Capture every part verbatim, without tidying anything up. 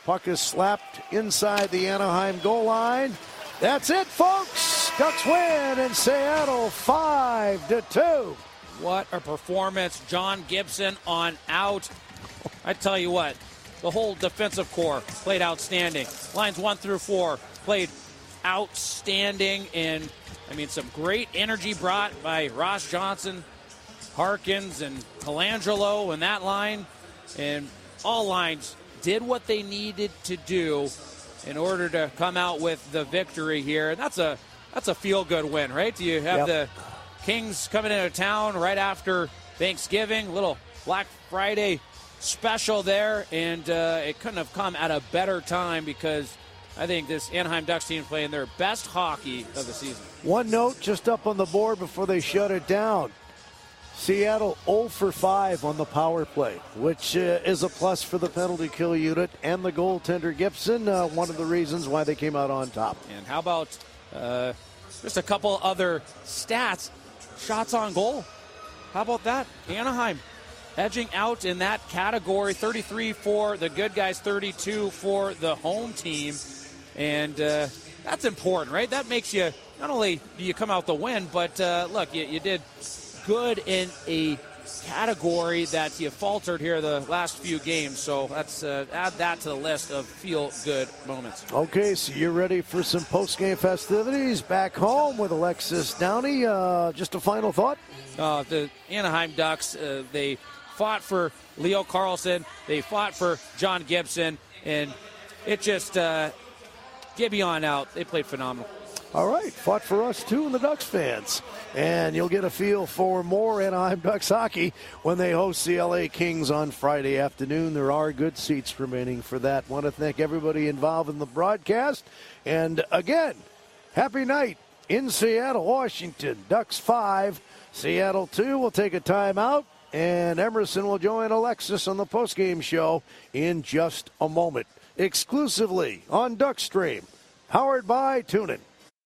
Puck is slapped inside the Anaheim goal line. That's it, folks. Ducks win in Seattle five to two. What a performance. John Gibson on out. I tell you what, the whole defensive core played outstanding. Lines one through four played outstanding. And, I mean, some great energy brought by Ross Johnson, Harkins, and Colangelo in that line. And all lines did what they needed to do in order to come out with the victory here. And that's a that's a feel-good win, right? You have yep. the Kings coming into town right after Thanksgiving, little Black Friday special there, and uh, it couldn't have come at a better time because I think this Anaheim Ducks team playing their best hockey of the season. One note just up on the board before they shut it down. Seattle oh for five on the power play, which uh, is a plus for the penalty kill unit and the goaltender Gibson, uh, one of the reasons why they came out on top. And how about uh, just a couple other stats? Shots on goal. How about that? Anaheim edging out in that category, thirty-three for the good guys, thirty-two for the home team. And uh, that's important, right? That makes you, not only do you come out the win, but uh, look, you, you did good in a category that you faltered here the last few games. So let's uh, add that to the list of feel-good moments. Okay, so you're ready for some post-game festivities back home with Alexis Downey. Uh, just a final thought? Uh, the Anaheim Ducks, uh, they fought for Leo Carlsson. They fought for John Gibson. And it just, uh, Gibby on out. They played phenomenal. All right, fought for us too and the Ducks fans. And you'll get a feel for more Anaheim Ducks hockey when they host the L A Kings on Friday afternoon. There are good seats remaining for that. Want to thank everybody involved in the broadcast. And again, happy night in Seattle, Washington. Ducks five, Seattle two. We'll take a timeout, and Emerson will join Alexis on the postgame show in just a moment. Exclusively on Duckstream, powered by TuneIn.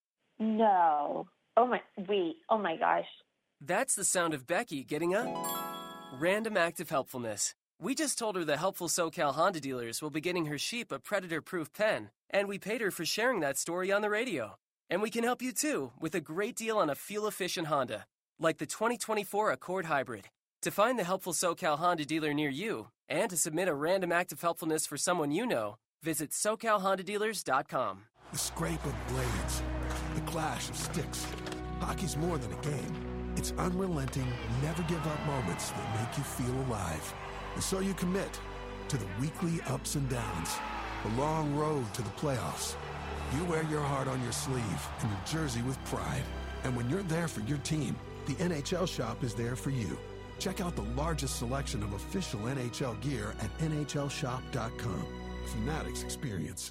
No. Oh, my. Wait. Oh, my gosh. That's the sound of Becky getting up. Random act of helpfulness. We just told her the helpful SoCal Honda dealers will be getting her Sheep a predator-proof pen, and we paid her for sharing that story on the radio. And we can help you, too, with a great deal on a fuel-efficient Honda, like the twenty twenty-four Accord Hybrid. To find the helpful SoCal Honda dealer near you, and to submit a random act of helpfulness for someone you know, visit socal honda dealers dot com. The scrape of blades, the clash of sticks. Hockey's more than a game. It's unrelenting, never-give-up moments that make you feel alive. And so you commit to the weekly ups and downs, the long road to the playoffs. You wear your heart on your sleeve and your jersey with pride. And when you're there for your team, the N H L Shop is there for you. Check out the largest selection of official N H L gear at N H L shop dot com. Fanatics experience.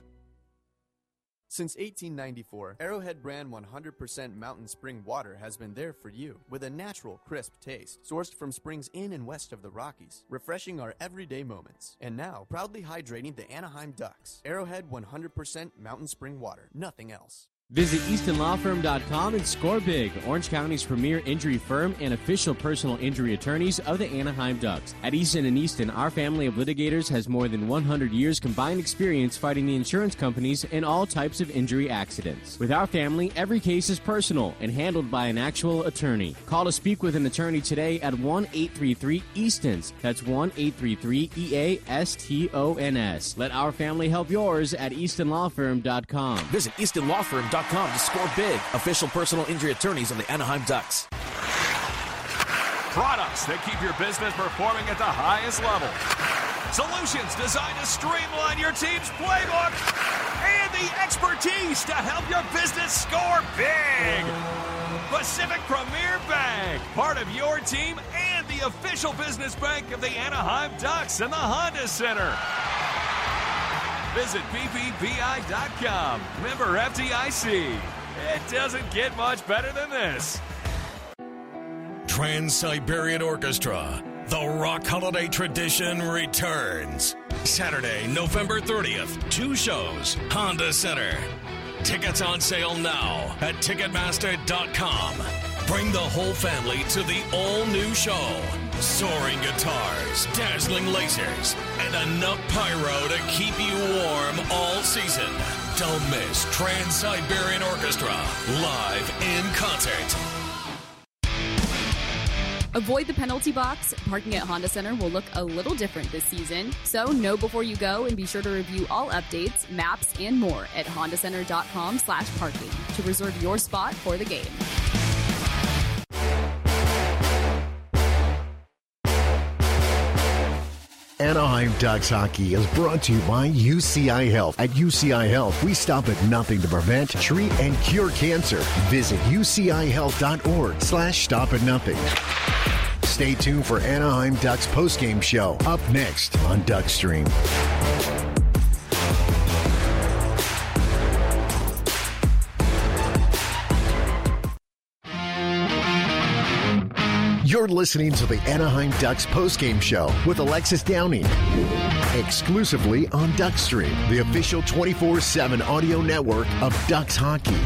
Since eighteen ninety-four, Arrowhead brand one hundred percent Mountain Spring water has been there for you with a natural, crisp taste, sourced from springs in and west of the Rockies, refreshing our everyday moments. And now, proudly hydrating the Anaheim Ducks. Arrowhead one hundred percent Mountain Spring water, nothing else. Visit easton law firm dot com and score big. Orange County's premier injury firm and official personal injury attorneys of the Anaheim Ducks. At Easton and Easton, our family of litigators has more than one hundred years combined experience fighting the insurance companies in all types of injury accidents. With our family, every case is personal and handled by an actual attorney. Call to speak with an attorney today at one eight three three Eastons. That's one eight three three E A S T O N S. Let our family help yours at easton law firm dot com. Visit easton law firm dot com to score big. Official personal injury attorneys of the Anaheim Ducks. Products that keep your business performing at the highest level. Solutions designed to streamline your team's playbook. And the expertise to help your business score big. Pacific Premier Bank, part of your team and the official business bank of the Anaheim Ducks and the Honda Center. Visit B B B I dot com. Member F D I C. It doesn't get much better than this. Trans-Siberian Orchestra, the rock holiday tradition returns. Saturday, November thirtieth, two shows, Honda Center. Tickets on sale now at ticketmaster dot com. Bring the whole family to the all-new show. Soaring guitars, dazzling lasers, and enough pyro to keep you warm all season. Don't miss Trans-Siberian Orchestra live in concert. Avoid the penalty box. Parking at Honda Center will look a little different this season. So know before you go and be sure to review all updates, maps, and more at hondacenter.com slash parking to reserve your spot for the game. Anaheim Ducks hockey is brought to you by U C I Health. At U C I Health, we stop at nothing to prevent, treat, and cure cancer. Visit ucihealth.org slash stop at nothing. Stay tuned for Anaheim Ducks postgame show up next on Duckstream. You're listening to the Anaheim Ducks postgame show with Alexis Downing, exclusively on Duckstream, the official twenty-four seven audio network of Ducks hockey.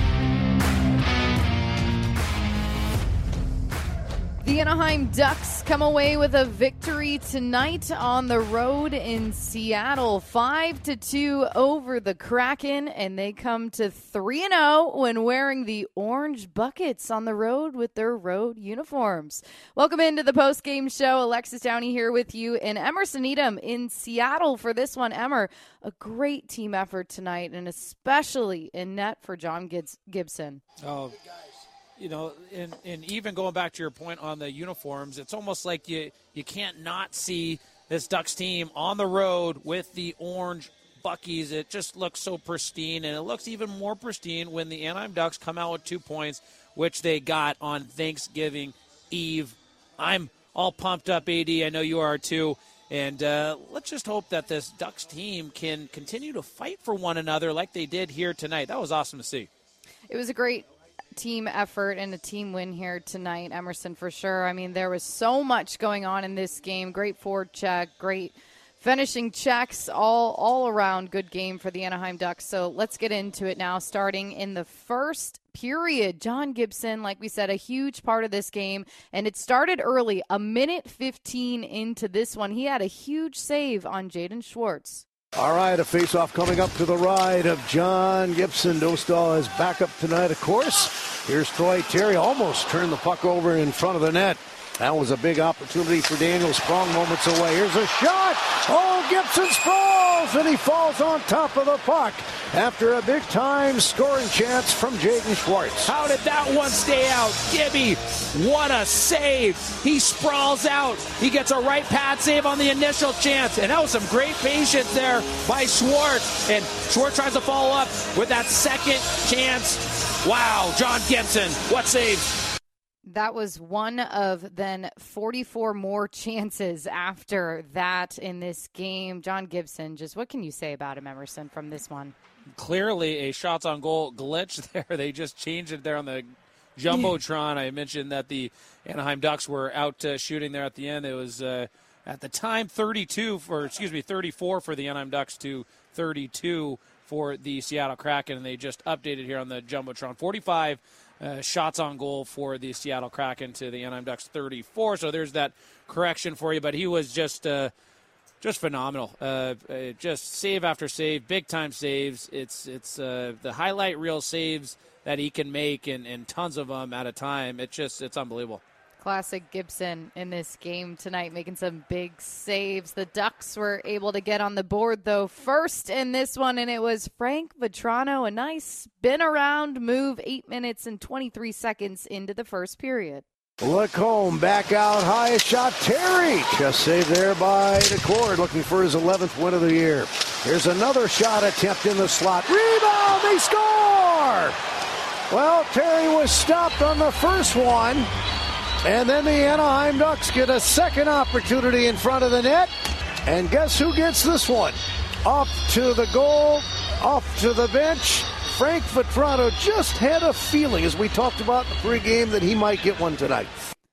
The Anaheim Ducks come away with a victory tonight on the road in Seattle, five to two over the Kraken, and they come to three and oh when wearing the orange buckets on the road with their road uniforms. Welcome into the post-game show. Alexis Downey here with you, and Emerson Needham in Seattle for this one. Emmer, a great team effort tonight, and especially in net for John Gibson. Oh, you know, and, and even going back to your point on the uniforms, it's almost like you, you can't not see this Ducks team on the road with the orange buckies. It just looks so pristine, and it looks even more pristine when the Anaheim Ducks come out with two points, which they got on Thanksgiving Eve. I'm all pumped up, A D. I know you are too. And uh, let's just hope that this Ducks team can continue to fight for one another like they did here tonight. That was awesome to see. It was a great team effort and a team win here tonight, Emerson, for sure. I mean, there was so much going on in this game. Great forward check, great finishing checks, all all around good game for the Anaheim Ducks. So let's get into it now, starting in the first period. John Gibson, like we said, a huge part of this game, and it started early, a minute fifteen into this one. He had a huge save on Jaden Schwartz. All right, a face-off coming up to the right of John Gibson. Dostal is back up tonight, of course. Here's Troy Terry, almost turned the puck over in front of the net. That was a big opportunity for Daniel Sprong moments away. Here's a shot. Oh, Gibson sprawls, and he falls on top of the puck after a big-time scoring chance from Jaden Schwartz. How did that one stay out? Gibby, what a save. He sprawls out. He gets a right pad save on the initial chance, and that was some great patience there by Schwartz. And Schwartz tries to follow up with that second chance. Wow, John Gibson, what saves. That was one of then forty-four more chances after that in this game. John Gibson, just what can you say about him, Emerson, from this one? Clearly a shots on goal glitch there. They just changed it there on the Jumbotron. I mentioned that the Anaheim Ducks were out uh, shooting there at the end. It was uh, at the time thirty-two for, excuse me, thirty-four for the Anaheim Ducks to thirty-two for the Seattle Kraken, and they just updated here on the Jumbotron. forty-five Uh, shots on goal for the Seattle Kraken to the Anaheim Ducks thirty-four. So there's that correction for you. But he was just uh, just phenomenal. Uh, uh, just save after save, big time saves. It's it's uh, the highlight reel saves that he can make, and, and tons of them at a time. It's just it's unbelievable. Classic Gibson in this game tonight, making some big saves. The Ducks were able to get on the board, though, first in this one, and it was Frank Vatrano, a nice spin-around move, eight minutes and twenty-three seconds into the first period. Look home, back out, high shot, Terry. Just saved there by DeCord, looking for his eleventh win of the year. Here's another shot attempt in the slot. Rebound, they score! Well, Terry was stopped on the first one. And then the Anaheim Ducks get a second opportunity in front of the net. And guess who gets this one? Up to the goal, off to the bench. Frank Vatrano just had a feeling, as we talked about in the pregame, that he might get one tonight.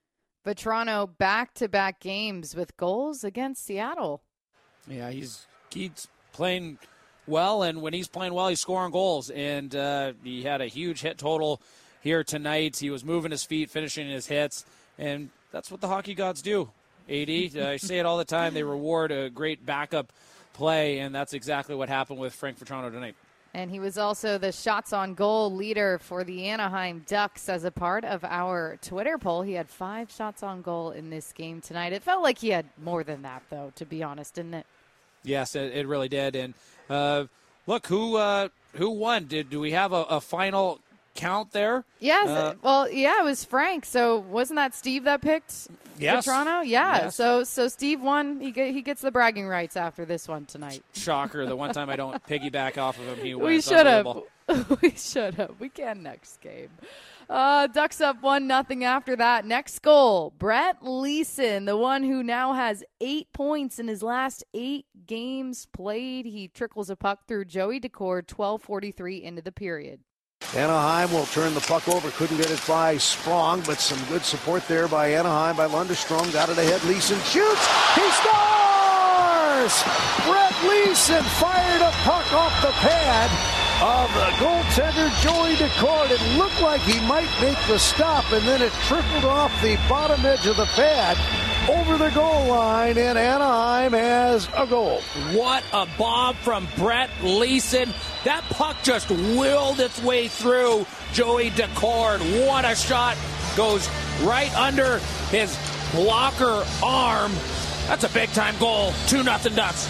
Vatrano back-to-back games with goals against Seattle. Yeah, he's, he's playing well, and when he's playing well, he's scoring goals. And uh, he had a huge hit total here tonight. He was moving his feet, finishing his hits. And that's what the hockey gods do, A D. I say it all the time. They reward a great backup play, and that's exactly what happened with Frank Vatrano tonight. And he was also the shots on goal leader for the Anaheim Ducks as a part of our Twitter poll. He had five shots on goal in this game tonight. It felt like he had more than that, though, to be honest, didn't it? Yes, it, it really did. And uh, look, who uh, who won? Did do we have a, a final count there? Yes. Uh, well, yeah, it was Frank. So wasn't that Steve that picked yes. Vatrano? Yeah. Yes. So so Steve won. He get, he gets the bragging rights after this one tonight. Shocker. The one time I don't piggyback off of him, he wins. We should have. We should have. We can next game. Uh, Ducks up one nothing after that. Next goal, Brett Leason, the one who now has eight points in his last eight games played. He trickles a puck through Joey Decord, twelve forty-three into the period. Anaheim will turn the puck over. Couldn't get it by Sprong, but some good support there by Anaheim, by Lunderstrom. Got it ahead. Leason shoots. He scores! Brett Leason fired a puck off the pad of the goaltender Joey Decord. It looked like he might make the stop, and then it trickled off the bottom edge of the pad over the goal line, and Anaheim has a goal. What a bomb from Brett Leason. That puck just willed its way through Joey Decord. What a shot. Goes right under his blocker arm. That's a big-time goal. two nothing Ducks.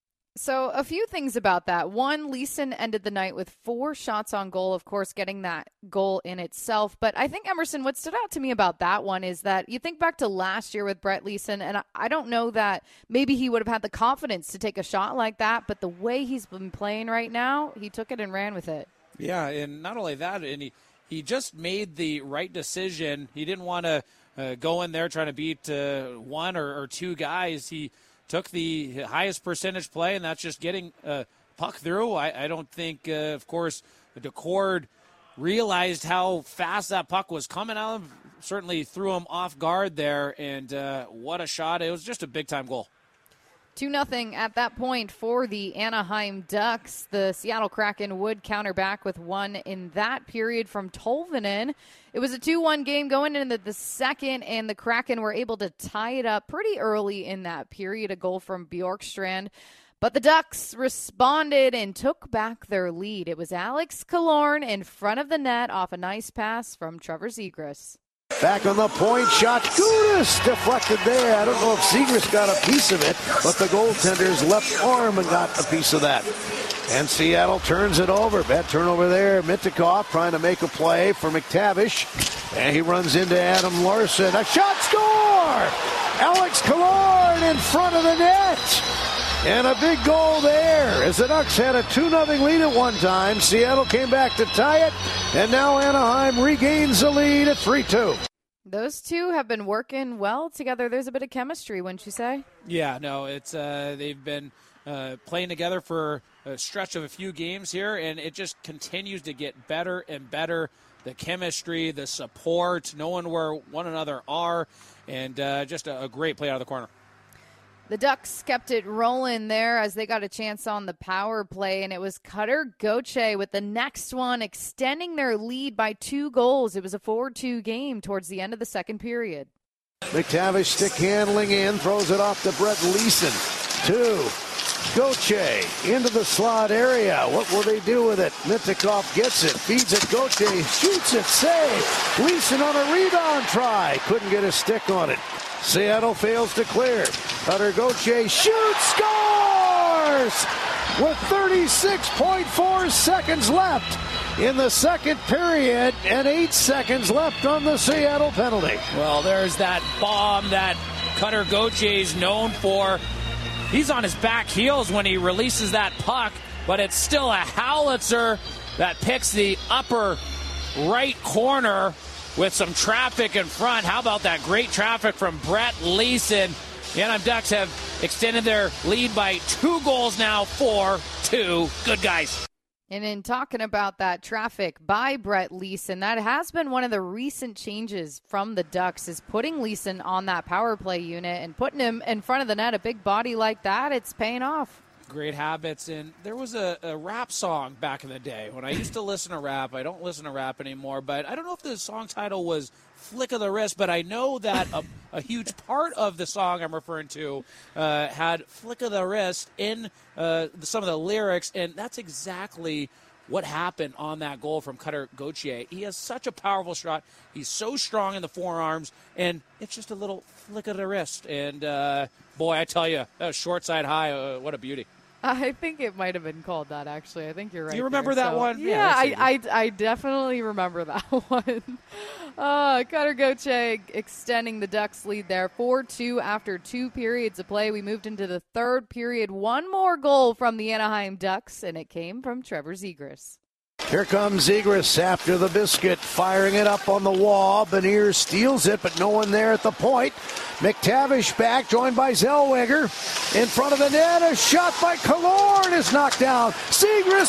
So a few things about that. One, Leason ended the night with four shots on goal, of course, getting that goal in itself. But I think, Emerson, what stood out to me about that one is that you think back to last year with Brett Leason, and I don't know that maybe he would have had the confidence to take a shot like that, but the way he's been playing right now, he took it and ran with it. Yeah, and not only that, and he, he just made the right decision. He didn't want to uh, go in there trying to beat uh, one or, or two guys. He took the highest percentage play, and that's just getting uh, puck through. I, I don't think, uh, of course, Decord realized how fast that puck was coming out. Certainly threw him off guard there, and uh, what a shot. It was just a big-time goal. two nothing at that point for the Anaheim Ducks. The Seattle Kraken would counter back with one in that period from Tolvanen. It was a two one game going into the second, and the Kraken were able to tie it up pretty early in that period, a goal from Bjorkstrand. But the Ducks responded and took back their lead. It was Alex Killorn in front of the net off a nice pass from Trevor Zegras. Back on the point shot. Gudis deflected there. I don't know if Zegras got a piece of it, but the goaltender's left arm got a piece of that. And Seattle turns it over. Bad turnover there. Mintyukov trying to make a play for McTavish. And he runs into Adam Larson. A shot, score! Alex Killorn in front of the net. And a big goal there as the Ducks had a two nothing lead at one time. Seattle came back to tie it, and now Anaheim regains the lead at three two. Those two have been working well together. There's a bit of chemistry, wouldn't you say? Yeah, no, it's uh, they've been uh, playing together for a stretch of a few games here, and it just continues to get better and better. The chemistry, the support, knowing where one another are, and uh, just a, a great play out of the corner. The Ducks kept it rolling there as they got a chance on the power play, and it was Cutter Gauthier with the next one extending their lead by two goals. It was a four two game towards the end of the second period. McTavish stick handling in, throws it off to Brett Leason. Two. Gauthier into the slot area. What will they do with it? Mintyukov gets it, feeds it. Gauthier shoots it, save. Leason on a rebound try. Couldn't get a stick on it. Seattle fails to clear. Cutter Gauthier shoots, scores! With thirty-six point four seconds left in the second period and eight seconds left on the Seattle penalty. Well, there's that bomb that Cutter Gauthier is known for. He's on his back heels when he releases that puck, but it's still a howitzer that picks the upper right corner with some traffic in front. How about that great traffic from Brett Leason? The Anaheim Ducks have extended their lead by two goals now, four two. Good guys. And in talking about that traffic by Brett Leason, that has been one of the recent changes from the Ducks, is putting Leason on that power play unit and putting him in front of the net. A big body like that, it's paying off. Great habits. And there was a, a rap song back in the day when I used to listen to rap. I don't listen to rap anymore, but I don't know if the song title was Flick of the Wrist, but I know that a, a huge part of the song I'm referring to uh, had Flick of the Wrist in uh, some of the lyrics, and that's exactly what happened on that goal from Cutter Gauthier. He has such a powerful shot. He's so strong in the forearms, and it's just a little flick of the wrist. And, uh, boy, I tell you, that was short side high. Uh, what a beauty. I think it might have been called that, actually. I think you're right. Do you remember there. that so, one? Yeah, yeah I, I, I definitely remember that one. Uh, Cutter Gauthier extending the Ducks lead there. four two after two periods of play. We moved into the third period. One more goal from the Anaheim Ducks, and it came from Trevor Zegras. Here comes Zegras after the biscuit, firing it up on the wall. Beniers steals it, but no one there at the point. McTavish back, joined by Zellweger. In front of the net, a shot by Killorn is knocked down. Zegras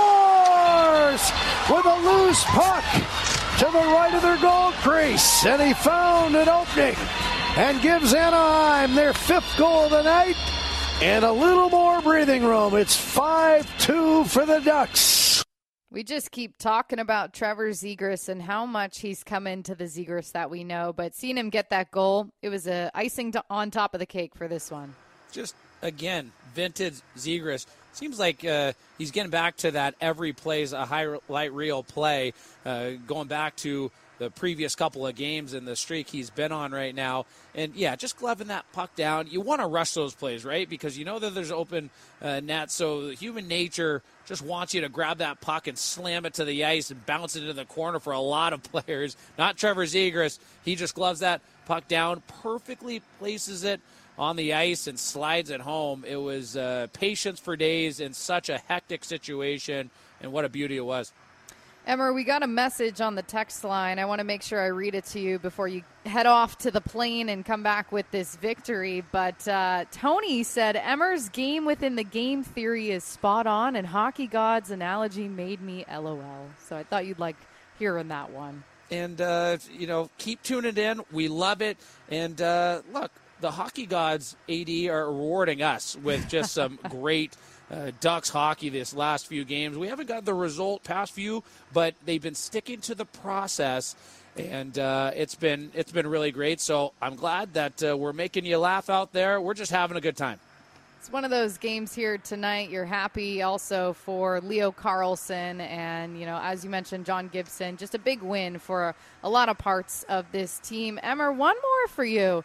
scores with a loose puck to the right of their goal crease. And he found an opening and gives Anaheim their fifth goal of the night and a little more breathing room. It's five two for the Ducks. We just keep talking about Trevor Zegras and how much he's come into the Zegras that we know, but seeing him get that goal, it was a icing to, on top of the cake for this one. Just, again, vintage Zegras. Seems like uh, he's getting back to that every play's a highlight reel play, uh, going back to the previous couple of games and the streak he's been on right now. And, yeah, just gloving that puck down. You want to rush those plays, right? Because you know that there's open uh, net, so human nature just wants you to grab that puck and slam it to the ice and bounce it into the corner for a lot of players. Not Trevor Zegras. He just gloves that puck down, perfectly places it on the ice and slides it home. It was uh, patience for days in such a hectic situation, and what a beauty it was. Emmer, we got a message on the text line. I want to make sure I read it to you before you head off to the plane and come back with this victory. But uh, Tony said, Emmer's game within the game theory is spot on, and Hockey God's analogy made me LOL. So I thought you'd like hearing that one. And, uh, you know, keep tuning in. We love it. And, uh, look, the Hockey Gods, A D, are rewarding us with just some great Uh, Ducks hockey this last few games. We haven't got the result past few, but they've been sticking to the process, and uh, it's been it's been really great. So I'm glad that uh, we're making you laugh out there. We're just having a good time. It's one of those games here tonight. You're happy also for Leo Carlsson and, you know, as you mentioned, John Gibson. Just a big win for a lot of parts of this team. Emmer, one more for you.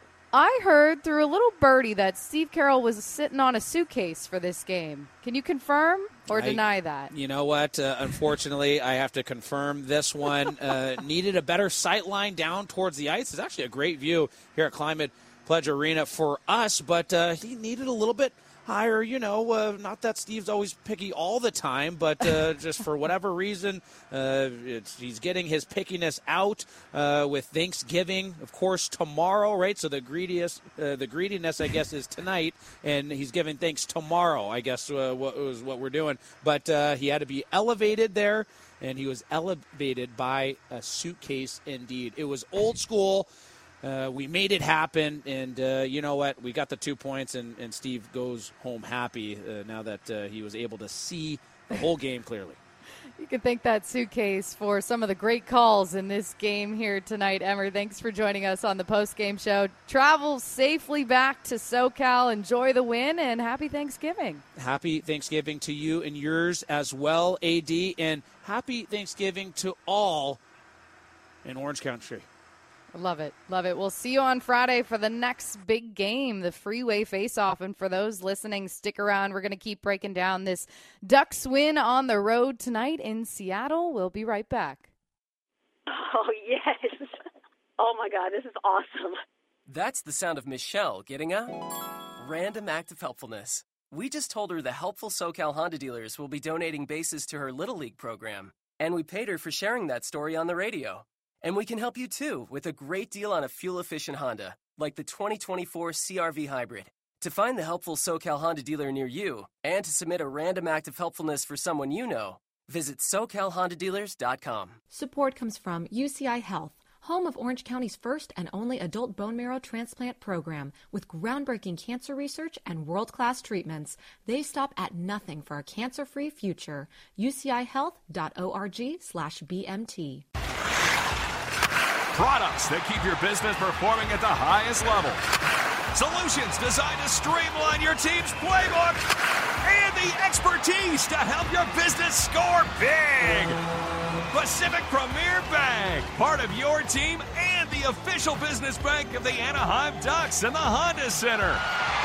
I heard through a little birdie that Steve Carroll was sitting on a suitcase for this game. Can you confirm or I, deny that? You know what? Uh, unfortunately, I have to confirm this one. Uh, needed a better sight line down towards the ice. It's actually a great view here at Climate Pledge Arena for us, but uh, he needed a little bit higher, you know, uh, not that Steve's always picky all the time, but uh, just for whatever reason, uh, it's, he's getting his pickiness out uh, with Thanksgiving, of course, tomorrow, right? So the greediest, uh, the greediness, I guess, is tonight, and he's giving thanks tomorrow, I guess, uh, what was what we're doing. But uh, he had to be elevated there, and he was elevated by a suitcase indeed. It was old school. Uh, we made it happen, and uh, you know what? We got the two points, and, and Steve goes home happy uh, now that uh, he was able to see the whole game clearly. You can thank that suitcase for some of the great calls in this game here tonight. Emmer, thanks for joining us on the post-game show. Travel safely back to SoCal. Enjoy the win, and happy Thanksgiving. Happy Thanksgiving to you and yours as well, A D, and happy Thanksgiving to all in Orange County. Love it. Love it. We'll see you on Friday for the next big game, the Freeway Face-Off. And for those listening, stick around. We're going to keep breaking down this Ducks win on the road tonight in Seattle. We'll be right back. Oh, yes. Oh, my God. This is awesome. That's the sound of Michelle getting a random act of helpfulness. We just told her the helpful SoCal Honda dealers will be donating bases to her Little League program. And we paid her for sharing that story on the radio. And we can help you, too, with a great deal on a fuel-efficient Honda, like the twenty twenty-four C R V Hybrid. To find the helpful SoCal Honda dealer near you and to submit a random act of helpfulness for someone you know, visit so cal honda dealers dot com. Support comes from U C I Health, home of Orange County's first and only adult bone marrow transplant program. With groundbreaking cancer research and world-class treatments, they stop at nothing for a cancer-free future. U C I health dot org slash B M T. Products that keep your business performing at the highest level. Solutions designed to streamline your team's playbook. And the expertise to help your business score big. Pacific Premier Bank, part of your team and the official business bank of the Anaheim Ducks and the Honda Center.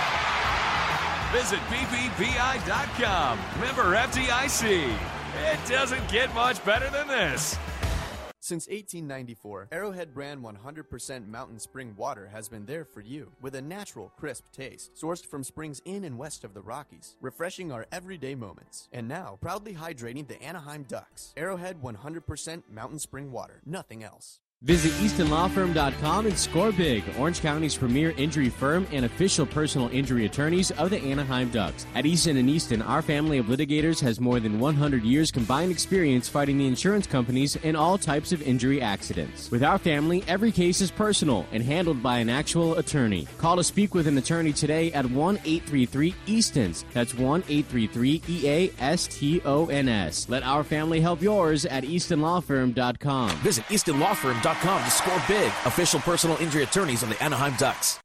Visit B B B I dot com. Member F D I C. It doesn't get much better than this. Since eighteen ninety-four, Arrowhead brand one hundred percent mountain spring water has been there for you with a natural, crisp taste, sourced from springs in and west of the Rockies, refreshing our everyday moments. And now, proudly hydrating the Anaheim Ducks. Arrowhead one hundred percent mountain spring water, nothing else. Visit Easton Law Firm dot com and score big. Orange County's premier injury firm and official personal injury attorneys of the Anaheim Ducks. At Easton and Easton, our family of litigators has more than one hundred years combined experience fighting the insurance companies in all types of injury accidents. With our family, every case is personal and handled by an actual attorney. Call to speak with an attorney today at one eight three three Eastons. That's one eight three three E A S T O N S. Let our family help yours at Easton Law Firm dot com. Visit Easton Law Firm dot com to score big. Official personal injury attorneys of the Anaheim Ducks.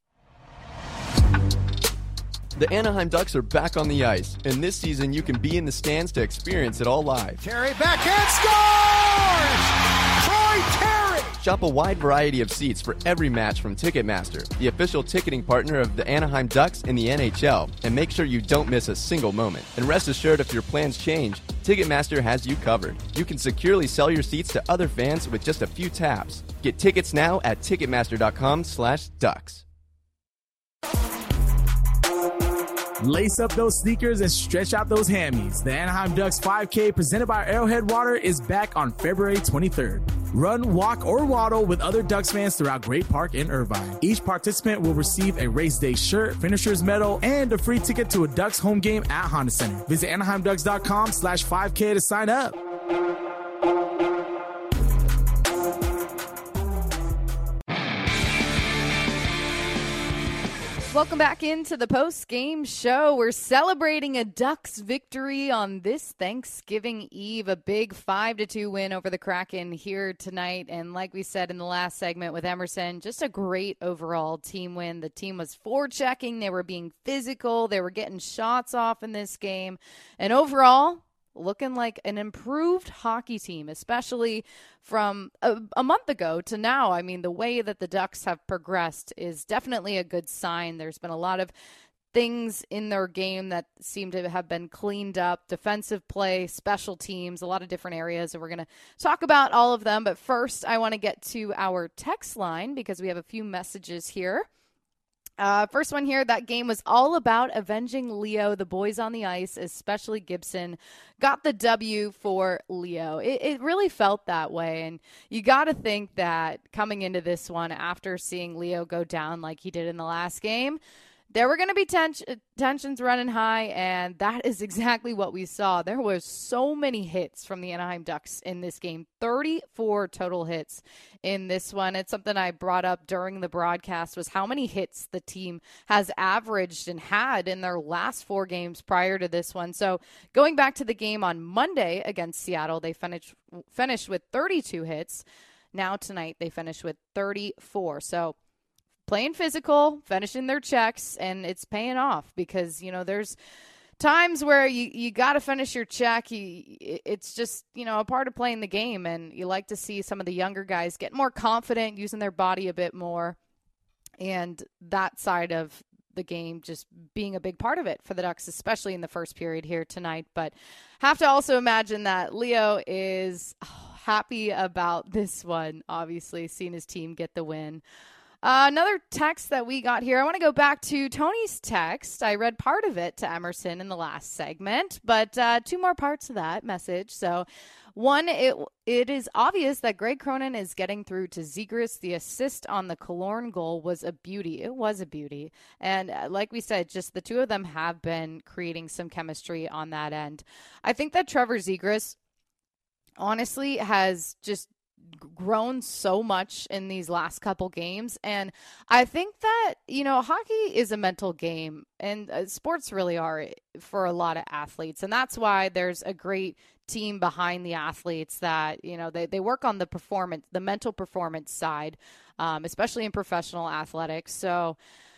The Anaheim Ducks are back on the ice, and this season you can be in the stands to experience it all live. Terry backhand scores! Troy Terry! Shop a wide variety of seats for every match from Ticketmaster, the official ticketing partner of the Anaheim Ducks and the N H L, and make sure you don't miss a single moment. And rest assured, if your plans change, Ticketmaster has you covered. You can securely sell your seats to other fans with just a few taps. Get tickets now at Ticketmaster dot com slash ducks. Lace up those sneakers and stretch out those hammies. The Anaheim Ducks five K presented by Arrowhead Water is back on February twenty-third. Run, walk, or waddle with other Ducks fans throughout Great Park in Irvine. Each participant will receive a race day shirt, finisher's medal, and a free ticket to a Ducks home game at Honda Center. Visit Anaheim Ducks dot com slash five K to sign up. Welcome back into the post-game show. We're celebrating a Ducks victory on this Thanksgiving Eve, a big five to two win over the Kraken here tonight. And like we said in the last segment with Emerson, just a great overall team win. The team was forechecking. They were being physical. They were getting shots off in this game. And overall, looking like an improved hockey team, especially from a, a month ago to now. I mean, the way that the Ducks have progressed is definitely a good sign. There's been a lot of things in their game that seem to have been cleaned up, defensive play, special teams, a lot of different areas, and we're going to talk about all of them. But first, I want to get to our text line because we have a few messages here. Uh, first one here, that game was all about avenging Leo. The boys on the ice, especially Gibson, got the W for Leo. It, it really felt that way, and you got to think that coming into this one, after seeing Leo go down like he did in the last game, there were going to be tens- tensions running high, and that is exactly what we saw. There was so many hits from the Anaheim Ducks in this game, thirty-four total hits in this one. It's something I brought up during the broadcast was how many hits the team has averaged and had in their last four games prior to this one. So going back to the game on Monday against Seattle, they finished finished with thirty-two hits. Now tonight they finished with thirty-four. So playing physical, finishing their checks, and it's paying off because, you know, there's times where you, you got to finish your check. You, it's just, you know, a part of playing the game, and you like to see some of the younger guys get more confident, using their body a bit more, and that side of the game just being a big part of it for the Ducks, especially in the first period here tonight. But have to also imagine that Leo is oh, happy about this one, obviously, seeing his team get the win. Uh, another text that we got here, I want to go back to Tony's text. I read part of it to Emerson in the last segment, but uh, two more parts of that message. So one, it it is obvious that Greg Cronin is getting through to Zegras. The assist on the Killorn goal was a beauty. It was a beauty. And uh, like we said, just the two of them have been creating some chemistry on that end. I think that Trevor Zegras honestly has just grown so much in these last couple games. And I think that, you know, hockey is a mental game, and uh, sports really are for a lot of athletes. And that's why there's a great team behind the athletes that, you know, they, they work on the performance, the mental performance side, um, especially in professional athletics. So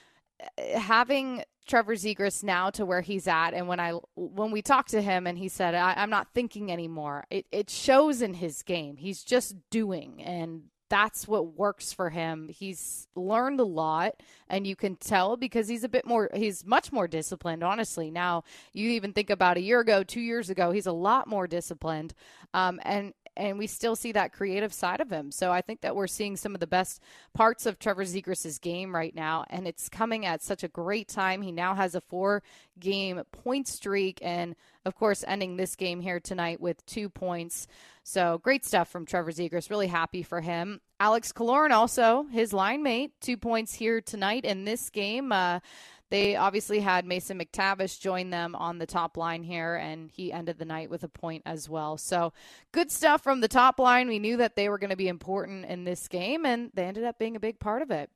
having Trevor Zegras now to where he's at, and when I when we talked to him and he said, I, I'm not thinking anymore, it, it shows in his game. He's just doing, and that's what works for him. He's learned a lot, and you can tell because he's a bit more, he's much more disciplined, honestly. Now, you even think about a year ago, two years ago, he's a lot more disciplined, um, and And we still see that creative side of him. So I think that we're seeing some of the best parts of Trevor Zegras' game right now, and it's coming at such a great time. He now has a four-game point streak, and, of course, ending this game here tonight with two points. So great stuff from Trevor Zegras. Really happy for him. Alex Killorn also, his line mate, two points here tonight in this game. Uh, They obviously had Mason McTavish join them on the top line here, and he ended the night with a point as well. So good stuff from the top line. We knew that they were going to be important in this game, and they ended up being a big part of it.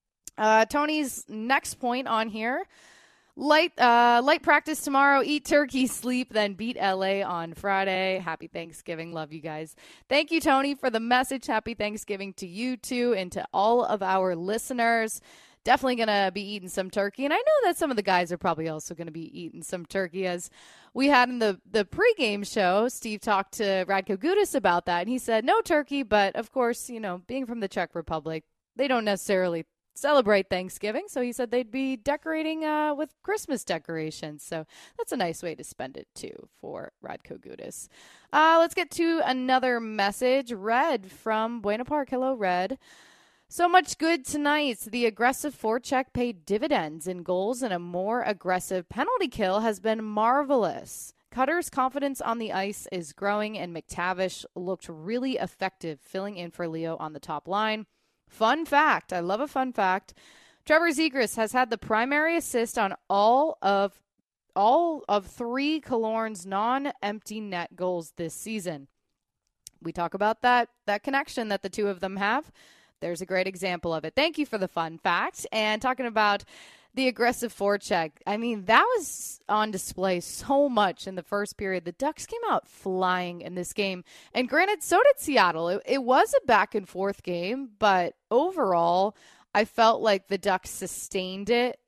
Uh, Tony's next point on here, light uh, light practice tomorrow, eat turkey, sleep, then beat L A on Friday. Happy Thanksgiving. Love you guys. Thank you, Tony, for the message. Happy Thanksgiving to you too and to all of our listeners. Definitely going to be eating some turkey. And I know that some of the guys are probably also going to be eating some turkey. As we had in the, the pregame show, Steve talked to Radko Gudas about that. And he said, no turkey. But, of course, you know, being from the Czech Republic, they don't necessarily celebrate Thanksgiving. So he said they'd be decorating uh, with Christmas decorations. So that's a nice way to spend it, too, for Radko Gudas. Uh, let's get to another message. Red from Buena Park. Hello, Red. So much good tonight. The aggressive forecheck paid dividends in goals, and a more aggressive penalty kill has been marvelous. Cutter's confidence on the ice is growing, and McTavish looked really effective filling in for Leo on the top line. Fun fact. I love a fun fact. Trevor Zegras has had the primary assist on all of all of three Killorn's non-empty net goals this season. We talk about that that connection that the two of them have. There's a great example of it. Thank you for the fun fact. And talking about the aggressive forecheck, I mean, that was on display so much in the first period. The Ducks came out flying in this game. And granted, so did Seattle. It, it was a back and forth game, but overall, I felt like the Ducks sustained it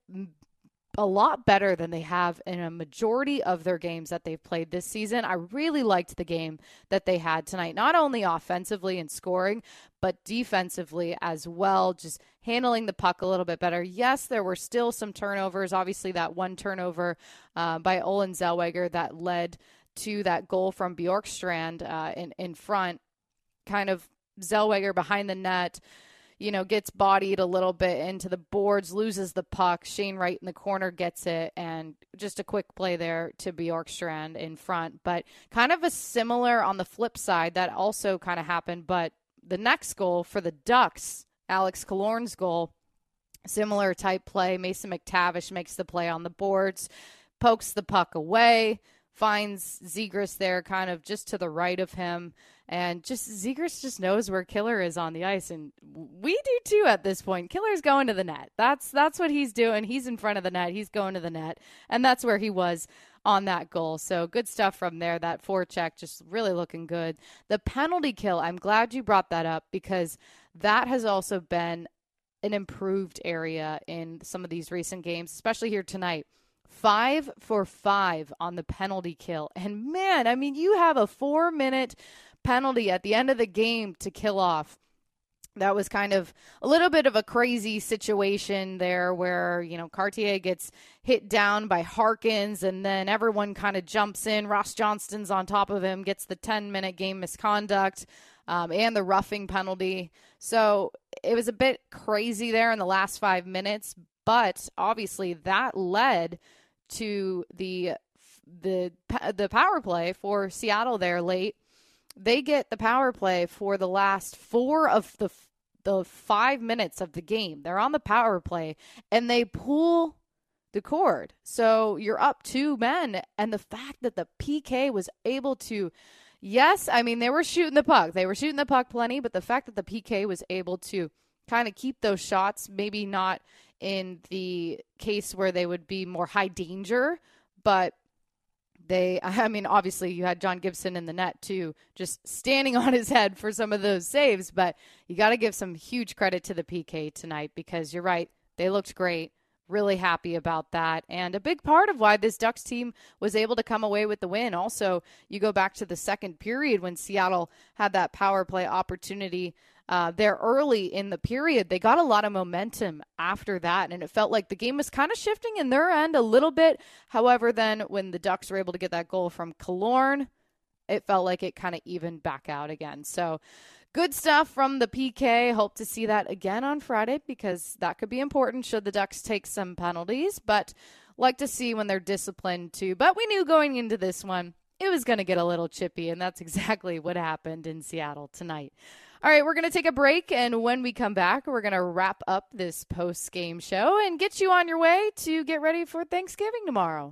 a lot better than they have in a majority of their games that they've played this season. I really liked the game that they had tonight, not only offensively and scoring, but defensively as well, just handling the puck a little bit better. Yes, there were still some turnovers. Obviously, that one turnover uh, by Olen Zellweger that led to that goal from Bjorkstrand uh, in, in front, kind of Zellweger behind the net, you know, gets bodied a little bit into the boards, loses the puck. Shane Wright in the corner gets it, and just a quick play there to Bjorkstrand in front. But kind of a similar on the flip side, that also kind of happened. But the next goal for the Ducks, Alex Killorn's goal, similar type play. Mason McTavish makes the play on the boards, pokes the puck away, finds Zegras there kind of just to the right of him. And just Zegras just knows where Killer is on the ice. And we do too at this point. Killer's going to the net. That's that's what he's doing. He's in front of the net. He's going to the net. And that's where he was on that goal. So good stuff from there. That forecheck just really looking good. The penalty kill, I'm glad you brought that up because that has also been an improved area in some of these recent games, especially here tonight. Five for five on the penalty kill. And man, I mean, you have a four minute penalty at the end of the game to kill off. That was kind of a little bit of a crazy situation there where, you know, Cartier gets hit down by Harkins and then everyone kind of jumps in. Ross Johnston's on top of him, gets the ten minute game misconduct um, and the roughing penalty. So it was a bit crazy there in the last five minutes, but obviously that led to the the the power play for Seattle there late. They get the power play for the last four of the the five minutes of the game. They're on the power play, and they pull the cord. So you're up two men, and the fact that the P K was able to yes, I mean, they were shooting the puck. They were shooting the puck plenty, but the fact that the P K was able to kind of keep those shots, maybe not in the case where they would be more high danger, but they, I mean, obviously you had John Gibson in the net too, just standing on his head for some of those saves, but you got to give some huge credit to the P K tonight because you're right, they looked great. Really happy about that. And a big part of why this Ducks team was able to come away with the win. Also, you go back to the second period when Seattle had that power play opportunity uh, there early in the period. They got a lot of momentum after that, and it felt like the game was kind of shifting in their end a little bit. However, then when the Ducks were able to get that goal from Killorn, it felt like it kind of evened back out again. So good stuff from the P K. Hope to see that again on Friday because that could be important should the Ducks take some penalties. But like to see when they're disciplined too. But we knew going into this one it was going to get a little chippy, and that's exactly what happened in Seattle tonight. All right, we're going to take a break, and when we come back, we're going to wrap up this post-game show and get you on your way to get ready for Thanksgiving tomorrow.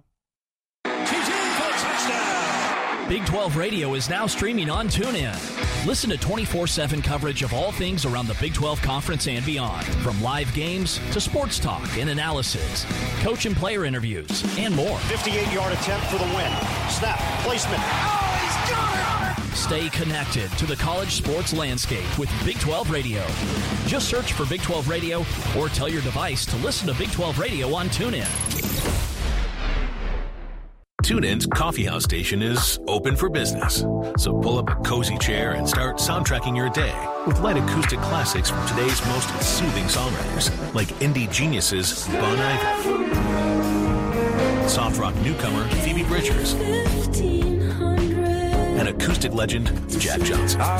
Big twelve Radio is now streaming on TuneIn. Listen to twenty-four seven coverage of all things around the Big twelve Conference and beyond, from live games to sports talk and analysis, coach and player interviews, and more. fifty-eight-yard attempt for the win. Snap, placement. Oh, he's got it! Stay connected to the college sports landscape with Big twelve Radio. Just search for Big twelve Radio or tell your device to listen to Big twelve Radio on TuneIn. TuneIn's Coffeehouse station is open for business. So pull up a cozy chair and start soundtracking your day with light acoustic classics from today's most soothing songwriters, like indie geniuses Bon Iver, soft rock newcomer Phoebe Bridgers, and acoustic legend Jack Johnson. All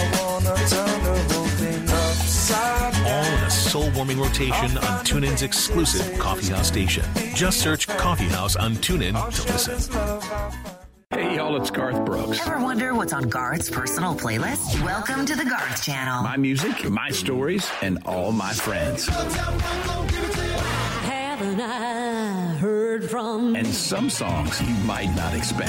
in a soul-warming rotation on TuneIn's exclusive Coffeehouse station. Just search Coffeehouse on TuneIn to listen. Hey, y'all, it's Garth Brooks. Ever wonder what's on Garth's personal playlist? Welcome to the Garth Channel. My music, my stories, and all my friends. Haven't I heard from... And some songs you might not expect.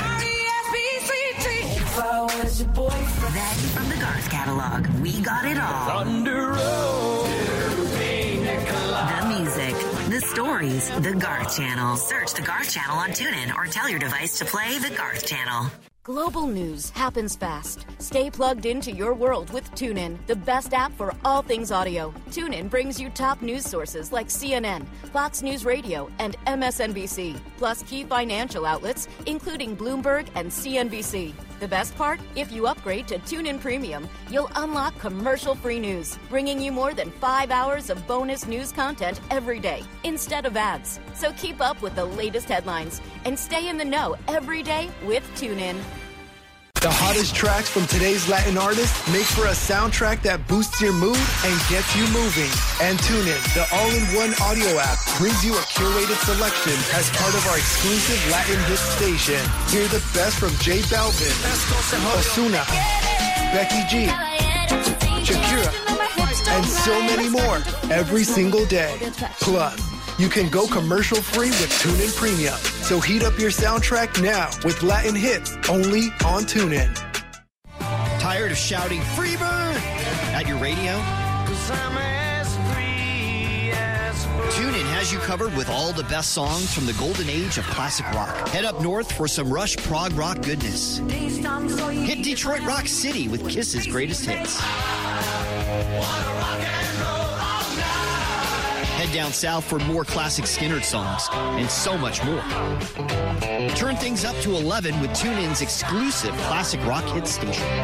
Then, from the Garth catalog, we got it all. Thunder Road. The music, the stories, the Garth Channel. Search the Garth Channel on TuneIn or tell your device to play the Garth Channel. Global news happens fast. Stay plugged into your world with TuneIn, the best app for all things audio. TuneIn brings you top news sources like C N N, Fox News Radio, and M S N B C, plus key financial outlets, including Bloomberg and C N B C. The best part? If you upgrade to TuneIn Premium, you'll unlock commercial-free news, bringing you more than five hours of bonus news content every day, instead of ads. So keep up with the latest headlines and stay in the know every day with TuneIn. The hottest tracks from today's Latin artists make for a soundtrack that boosts your mood and gets you moving. And TuneIn, the all-in-one audio app, brings you a curated selection as part of our exclusive Latin hit station. Hear the best from J Balvin, Ozuna, Becky G, Shakira, and so many more every single day. Plus, you can go commercial-free with TuneIn Premium. So heat up your soundtrack now with Latin hits only on TuneIn. Tired of shouting Freebird at your radio? TuneIn has you covered with all the best songs from the golden age of classic rock. Head up north for some Rush prog rock goodness. Hit Detroit Rock City with Kiss's greatest hits. Head down south for more classic Skynyrd songs and so much more. Turn things up to eleven with TuneIn's exclusive classic rock hit station.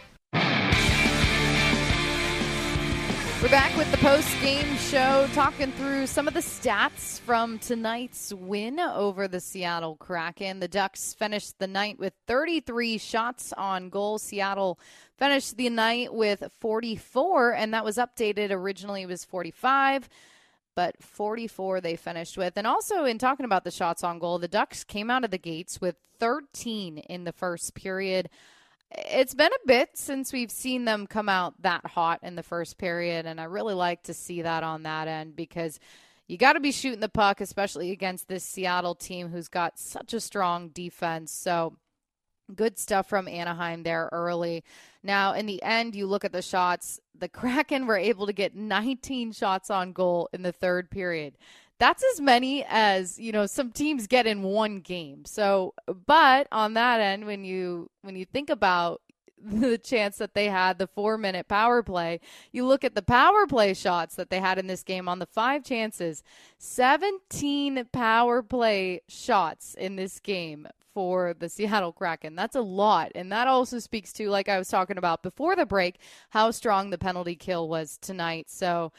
We're back with the post-game show, talking through some of the stats from tonight's win over the Seattle Kraken. The Ducks finished the night with thirty-three shots on goal. Seattle finished the night with forty-four, and that was updated. Originally it was forty-five. But forty-four they finished with. And also in talking about the shots on goal, the Ducks came out of the gates with thirteen in the first period. It's been a bit since we've seen them come out that hot in the first period, and I really like to see that on that end because you got to be shooting the puck, especially against this Seattle team who's got such a strong defense. So Good stuff from Anaheim there early. Now, in the end, you look at the shots. The Kraken were able to get nineteen shots on goal in the third period. That's as many as, you know, some teams get in one game. So, but on that end, when you when you think about the chance that they had, the four-minute power play, you look at the power play shots that they had in this game on the five chances, seventeen power play shots in this game for the Seattle Kraken. That's a lot. And that also speaks to, like I was talking about before the break, how strong the penalty kill was tonight. So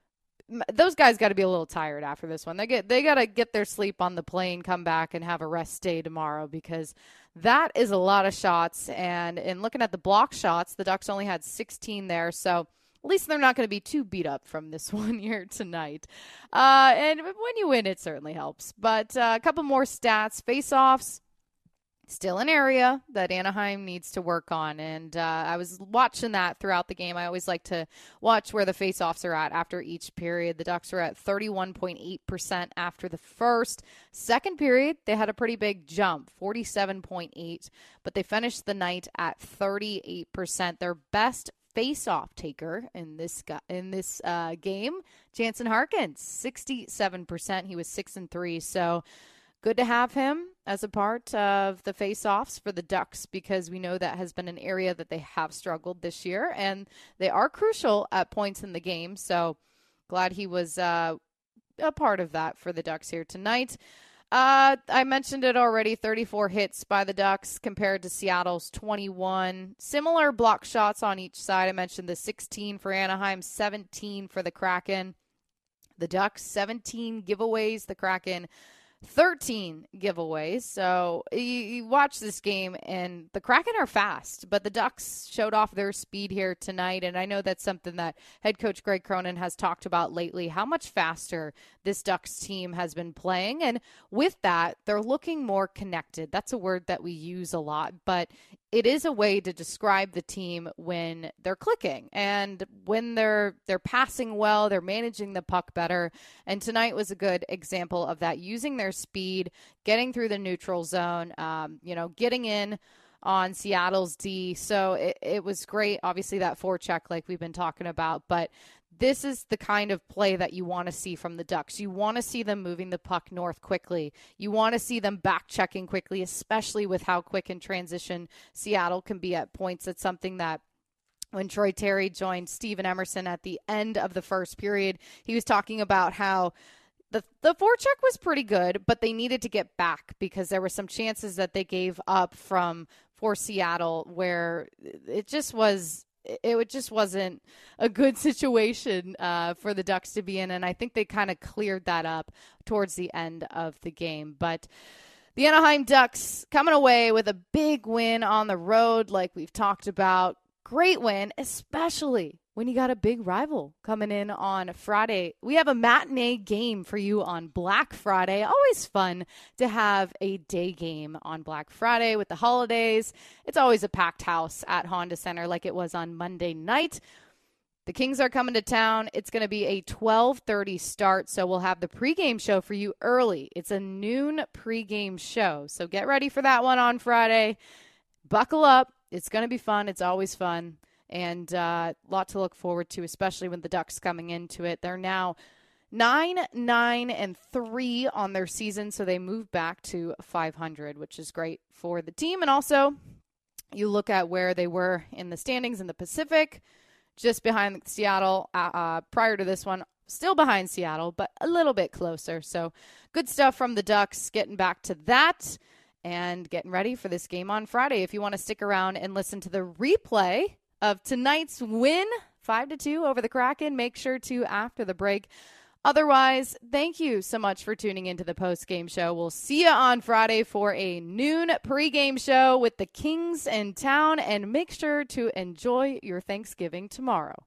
those guys got to be a little tired after this one. They get they got to get their sleep on the plane, come back and have a rest day tomorrow, because that is a lot of shots. And in looking at the block shots, the Ducks only had sixteen there. So at least they're not going to be too beat up from this one here tonight. Uh, and when you win, it certainly helps. But uh, a couple more stats. Face-offs. Still an area that Anaheim needs to work on. And uh, I was watching that throughout the game. I always like to watch where the faceoffs are at after each period. The Ducks are at thirty-one point eight percent after the first. Second period, they had a pretty big jump, forty-seven point eight, but they finished the night at thirty-eight percent. Their best face-off taker in this in this uh, game, Jansen Harkins, sixty-seven percent. He was six and three. So good to have him as a part of the face-offs for the Ducks, because we know that has been an area that they have struggled this year, and they are crucial at points in the game. So glad he was uh, a part of that for the Ducks here tonight. Uh, I mentioned it already, thirty-four hits by the Ducks compared to Seattle's twenty-one. Similar block shots on each side. I mentioned the sixteen for Anaheim, seventeen for the Kraken. The Ducks, seventeen giveaways. The Kraken, thirteen giveaways. So you, you watch this game, and the Kraken are fast, but the Ducks showed off their speed here tonight. And I know that's something that head coach Greg Cronin has talked about lately, how much faster this Ducks team has been playing. And with that, they're looking more connected. That's a word that we use a lot, but it is a way to describe the team when they're clicking and when they're they're passing well, they're managing the puck better. And tonight was a good example of that, using their speed, getting through the neutral zone, um, you know, getting in on Seattle's D. So it, it was great. Obviously that forecheck like we've been talking about, but this is the kind of play that you want to see from the Ducks. You want to see them moving the puck north quickly. You want to see them back checking quickly, especially with how quick in transition Seattle can be at points. It's something that when Troy Terry joined Steven Emerson at the end of the first period, he was talking about how the the forecheck was pretty good, but they needed to get back because there were some chances that they gave up from for Seattle where it just was it just wasn't a good situation uh, for the Ducks to be in. And I think they kind of cleared that up towards the end of the game. But the Anaheim Ducks coming away with a big win on the road, like we've talked about. Great win, especially when you got a big rival coming in on Friday. We have a matinee game for you on Black Friday. Always fun to have a day game on Black Friday with the holidays. It's always a packed house at Honda Center like it was on Monday night. The Kings are coming to town. It's going to be a twelve thirty start, so we'll have the pregame show for you early. It's a noon pregame show, so get ready for that one on Friday. Buckle up. It's going to be fun. It's always fun. And a uh, lot to look forward to, especially with the Ducks coming into it. They're now nine, nine, and three on their season, so they move back to five hundred, which is great for the team. And also, you look at where they were in the standings in the Pacific, just behind Seattle uh, uh, prior to this one. Still behind Seattle, but a little bit closer. So good stuff from the Ducks, getting back to that. And getting ready for this game on Friday. If you want to stick around and listen to the replay of tonight's win, five to two over the Kraken, make sure to after the break. Otherwise, thank you so much for tuning into the post-game show. We'll see you on Friday for a noon pregame show with the Kings in town. And make sure to enjoy your Thanksgiving tomorrow.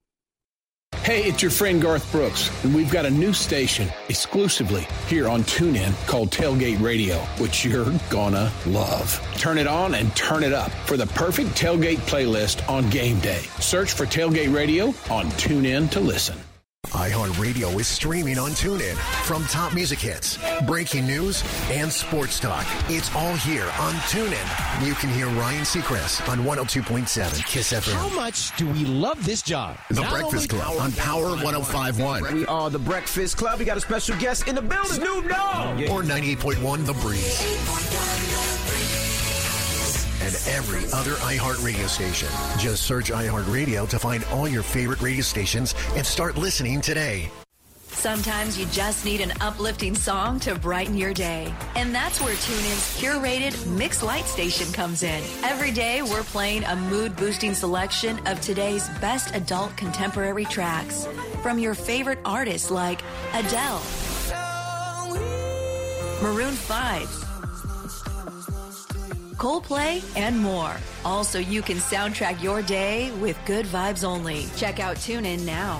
Hey, it's your friend Garth Brooks, and we've got a new station exclusively here on TuneIn called Tailgate Radio, which you're gonna love. Turn it on and turn it up for the perfect tailgate playlist on game day. Search for Tailgate Radio on TuneIn to listen. iHeartRadio is streaming on TuneIn. From top music hits, breaking news, and sports talk. It's all here on TuneIn. You can hear Ryan Seacrest on one oh two point seven KISS F M. How much do we love this job? The Not Breakfast Club Power on Power one oh five point one. We are the Breakfast Club. We got a special guest in the building. Snoop Dogg. Or ninety-eight point one The Breeze. And every other iHeart radio station. Just search iHeartRadio to find all your favorite radio stations and start listening today. Sometimes you just need an uplifting song to brighten your day. And that's where TuneIn's curated Mix Light station comes in. Every day, we're playing a mood-boosting selection of today's best adult contemporary tracks. From your favorite artists like Adele, Maroon five, Coldplay, and more. Also, you can soundtrack your day with good vibes only. Check out TuneIn now.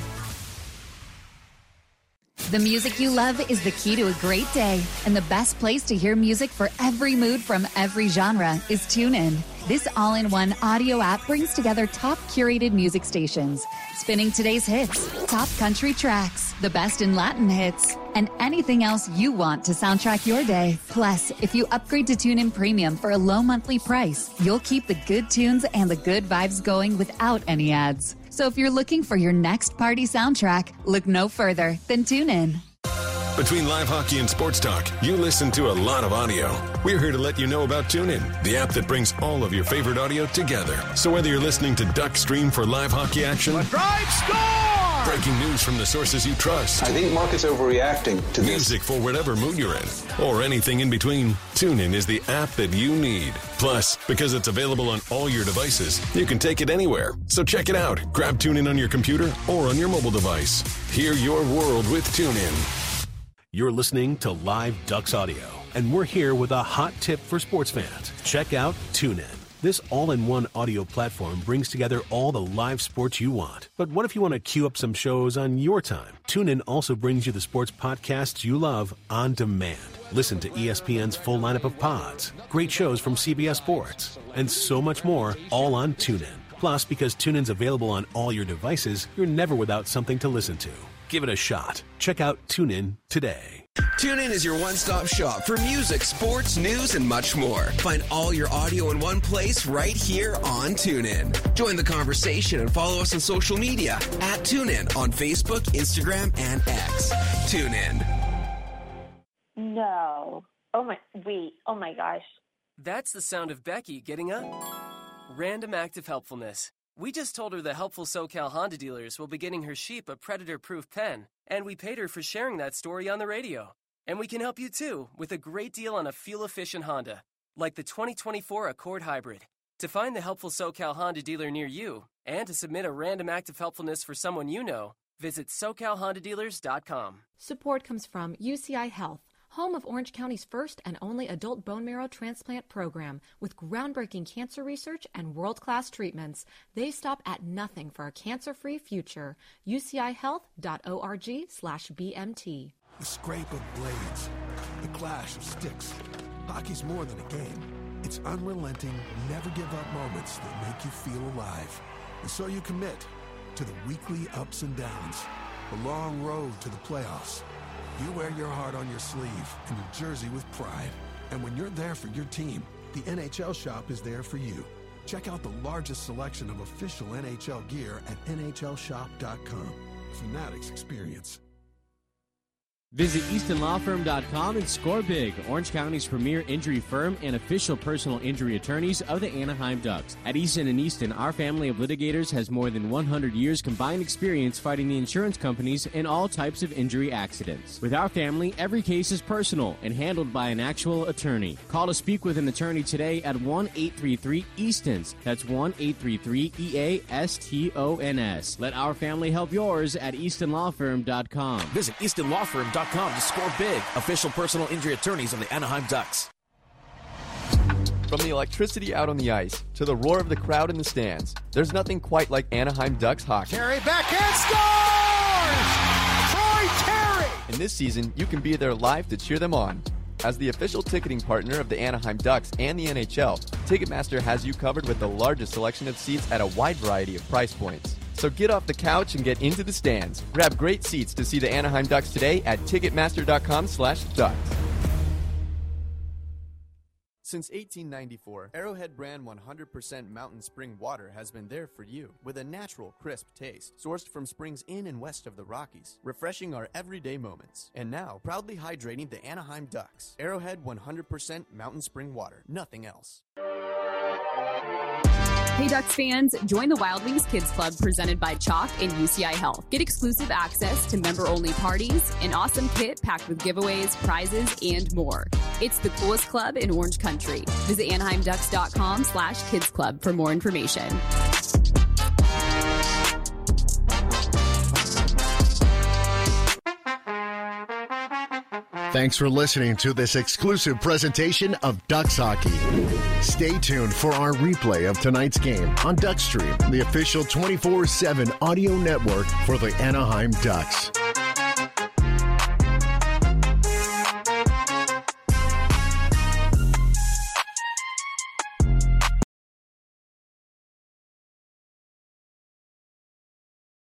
The music you love is the key to a great day, and the best place to hear music for every mood from every genre is TuneIn. This all-in-one audio app brings together top curated music stations, spinning today's hits, top country tracks, the best in Latin hits, and anything else you want to soundtrack your day. Plus, if you upgrade to TuneIn Premium for a low monthly price, you'll keep the good tunes and the good vibes going without any ads. So if you're looking for your next party soundtrack, look no further than TuneIn. Between live hockey and sports talk, you listen to a lot of audio. We're here to let you know about TuneIn, the app that brings all of your favorite audio together. So whether you're listening to Duck Stream for live hockey action, A drive score! breaking news from the sources you trust, I think market's overreacting to this. music for whatever mood you're in, or anything in between, TuneIn is the app that you need. Plus, because it's available on all your devices, you can take it anywhere. So check it out. Grab TuneIn on your computer or on your mobile device. Hear your world with TuneIn. You're listening to Live Ducks Audio, and we're here with a hot tip for sports fans. Check out TuneIn. This all-in-one audio platform brings together all the live sports you want. But what if you want to queue up some shows on your time? TuneIn also brings you the sports podcasts you love on demand. Listen to E S P N's full lineup of pods, great shows from C B S Sports, and so much more, all on TuneIn. Plus, because TuneIn's available on all your devices, you're never without something to listen to. Give it a shot. Check out TuneIn today. TuneIn is your one-stop shop for music, sports, news, and much more. Find all your audio in one place right here on TuneIn. Join the conversation and follow us on social media at TuneIn on Facebook, Instagram, and X. TuneIn. No. Oh my, wait. Oh my gosh. That's the sound of Becky getting up. Random act of helpfulness. We just told her the helpful SoCal Honda dealers will be getting her Sheep a predator-proof pen, and we paid her for sharing that story on the radio. And we can help you, too, with a great deal on a fuel-efficient Honda, like the twenty twenty-four Accord Hybrid. To find the helpful SoCal Honda dealer near you, and to submit a random act of helpfulness for someone you know, visit socal honda dealers dot com. Support comes from U C I Health, home of Orange County's first and only adult bone marrow transplant program. With groundbreaking cancer research and world-class treatments, they stop at nothing for a cancer-free future. U C I health dot org slash B M T. The scrape of blades, the clash of sticks. Hockey's more than a game. It's unrelenting, never-give-up moments that make you feel alive. And so you commit to the weekly ups and downs, the long road to the playoffs. You wear your heart on your sleeve and your jersey with pride. And when you're there for your team, the N H L Shop is there for you. Check out the largest selection of official N H L gear at N H L shop dot com. Fanatics experience. Visit Easton Law Firm dot com and score big. Orange County's premier injury firm and official personal injury attorneys of the Anaheim Ducks. At Easton and Easton, our family of litigators has more than one hundred years combined experience fighting the insurance companies in all types of injury accidents. With our family, every case is personal and handled by an actual attorney. Call to speak with an attorney today at one eight three three Eastons. That's one eight three three E A S T O N S. Let our family help yours at Easton Law Firm dot com. Visit Easton Law Firm dot com to score big. Official personal injury attorneys of the Anaheim Ducks. From the electricity out on the ice to the roar of the crowd in the stands, there's nothing quite like Anaheim Ducks hockey. Terry backhand scores! Troy Terry! And this season, you can be there live to cheer them on. As the official ticketing partner of the Anaheim Ducks and the N H L, Ticketmaster has you covered with the largest selection of seats at a wide variety of price points. So get off the couch and get into the stands. Grab great seats to see the Anaheim Ducks today at Ticketmaster.com slash Ducks. Since eighteen ninety-four, Arrowhead brand one hundred percent mountain spring water has been there for you with a natural, crisp taste, sourced from springs in and west of the Rockies, refreshing our everyday moments. And now, proudly hydrating the Anaheim Ducks. Arrowhead one hundred percent mountain spring water, nothing else. Hey Ducks fans, join the Wild Wings Kids Club presented by Chalk and U C I Health. Get exclusive access to member-only parties, an awesome kit packed with giveaways, prizes, and more. It's the coolest club in Orange Country. Visit anaheimducks.com slash kids club for more information. Thanks for listening to this exclusive presentation of Ducks Hockey. Stay tuned for our replay of tonight's game on Duckstream, the official twenty-four seven audio network for the Anaheim Ducks.